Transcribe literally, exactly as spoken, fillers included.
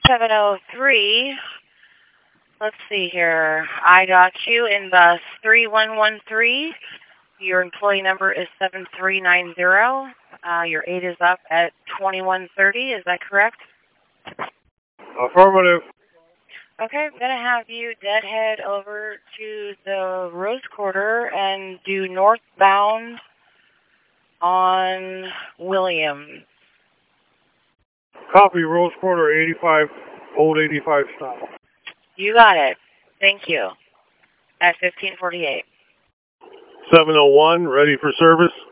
seven oh three. Let's see here. I got you in bus three one one three. Your employee number is seven three nine zero. Uh, your eight is up at twenty-one thirty. Is that correct? Affirmative. Okay, I'm going to have you deadhead over to the Rose Quarter and do northbound on Williams. Copy, Rose Quarter, eighty-five, old eighty-five stop. You got it. Thank you. At fifteen forty-eight. seven oh one, ready for service.